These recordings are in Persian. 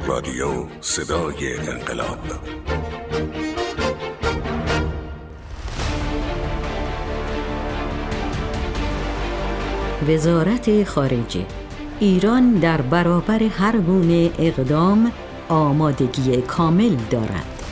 رادیو صدای انقلاب. وزارت خارجه: ایران در برابر هر گونه اقدام آمادگی کامل دارد.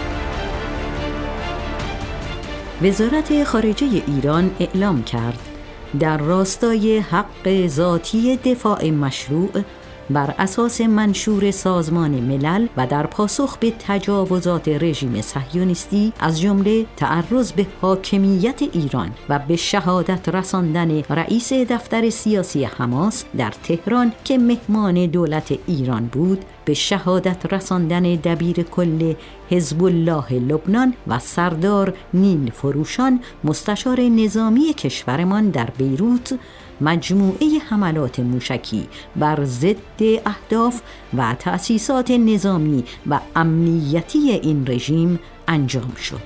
وزارت خارجه ایران اعلام کرد در راستای حق ذاتی دفاع مشروع بر اساس منشور سازمان ملل و در پاسخ به تجاوزات رژیم صهیونیستی از جمله تعرض به حاکمیت ایران و به شهادت رساندن رئیس دفتر سیاسی حماس در تهران که مهمان دولت ایران بود، به شهادت رساندن دبیر کل حزب الله لبنان و سردار نیل فروشان مستشار نظامی کشورمان در بیروت، مجموعه حملات موشکی بر ضد اهداف و تأسیسات نظامی و امنیتی این رژیم انجام شد.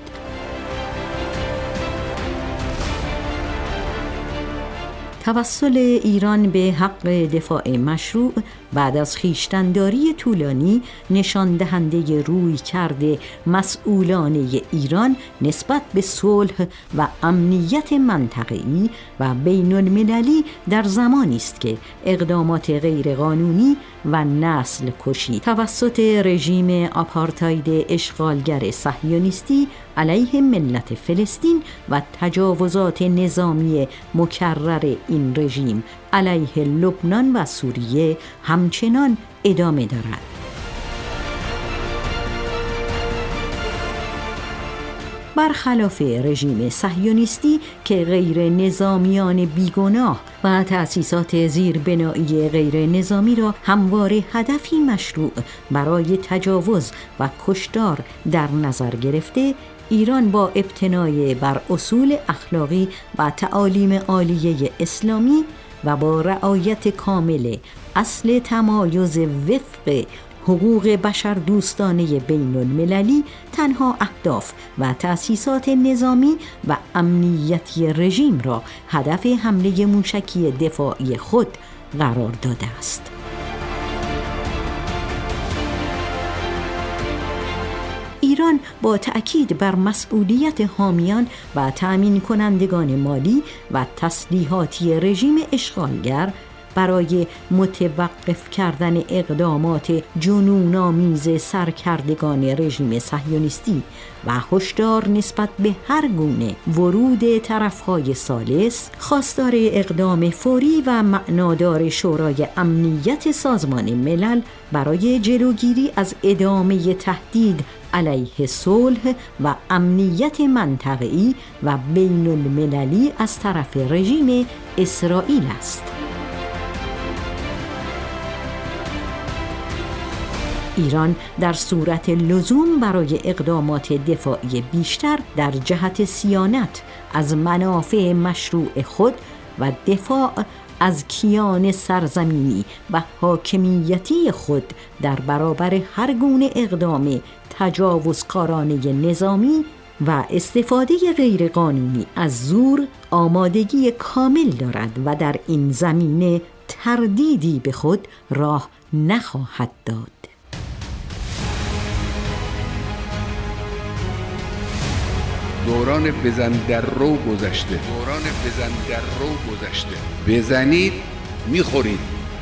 توسل ایران به حق دفاع مشروع بعد از خویشتن‌داری طولانی نشان دهنده روی کرده مسئولانه ایران نسبت به صلح و امنیت منطقه‌ای و بین المللی در زمانی است که اقدامات غیرقانونی و نسل کشی توسط رژیم آپارتاید اشغالگر صهیونیستی علیه ملت فلسطین و تجاوزات نظامی مکرر این رژیم علیه لبنان و سوریه همچنان ادامه دارد. برخلاف رژیم صهیونیستی که غیر نظامیان بیگناه و تأسیسات زیربنایی غیر نظامی را همواره هدفی مشروع برای تجاوز و کشتار در نظر گرفته، ایران با ابتنای بر اصول اخلاقی و تعالیم عالیه اسلامی و با رعایت کامل اصل تمایز وفق حقوق بشر دوستانه بین المللی تنها اهداف و تأسیسات نظامی و امنیتی رژیم را هدف حمله موشکی دفاعی خود قرار داده است. ایران با تأکید بر مسئولیت حامیان و تأمین کنندگان مالی و تسلیحاتی رژیم اشغالگر برای متوقف کردن اقدامات جنون‌آمیز سرکردگان رژیم صهیونیستی و هشدار نسبت به هر گونه ورود طرف‌های ثالث، خواستار اقدام فوری و معنادار شورای امنیت سازمان ملل برای جلوگیری از ادامه تهدید علیه صلح و امنیت منطقه‌ای و بین المللی از طرف رژیم اسرائیل است. ایران در صورت لزوم برای اقدامات دفاعی بیشتر در جهت صیانت از منافع مشروع خود و دفاع از کیان سرزمینی و حاکمیتی خود در برابر هر گونه اقدام تجاوزکارانه نظامی و استفاده غیرقانونی از زور آمادگی کامل دارد و در این زمینه تردیدی به خود راه نخواهد داد. دوران بزن در رو گذشته. بزنید میخورید.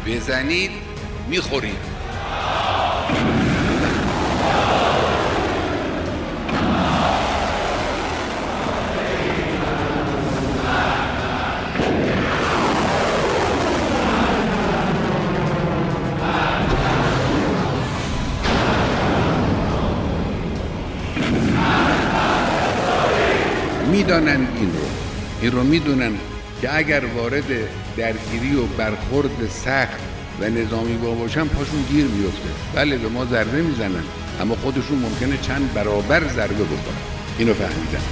میدانند این رو میدونن که اگر وارد درگیری و برخورد سخت و نظامی باشن پاشون گیر میفته. بله به ما ضربه میزنن اما خودشون ممکنه چند برابر ضربه بخورن. اینو فهمیدن.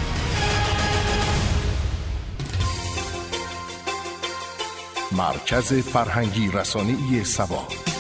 مرکز فرهنگی رسانه‌ای سبا.